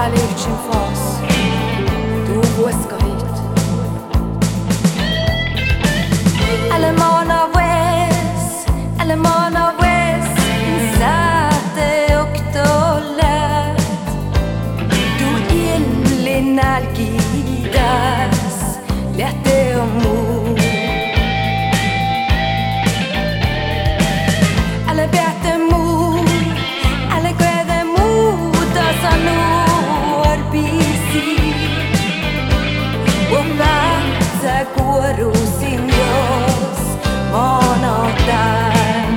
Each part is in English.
عليك شنفاس دوب واسكايت Alemana West Insate oktolet Du illin algidas Lette omor Alle bete mor Alle gwede moda sanor bisi Och vata går sin jos Monotär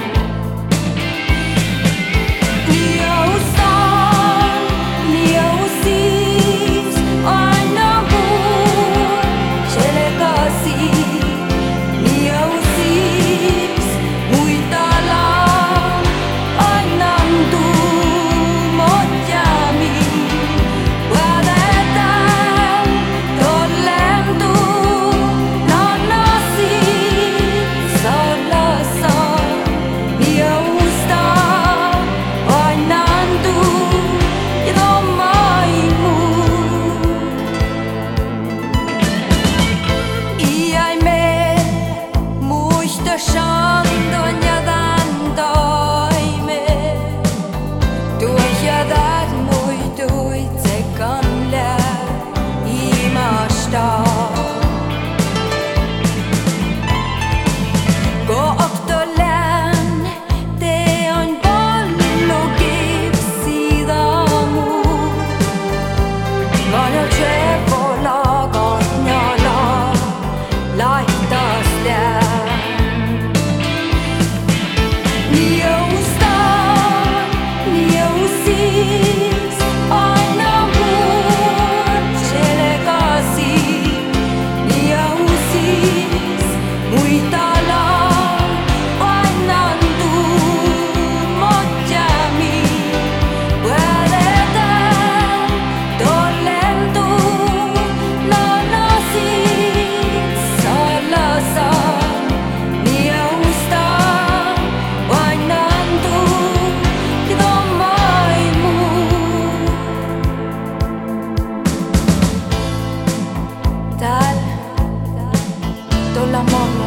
la mono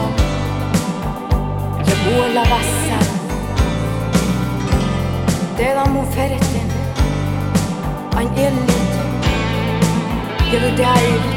ja kuolla vassa Teillä on mun ferten ain ellit ja du däivt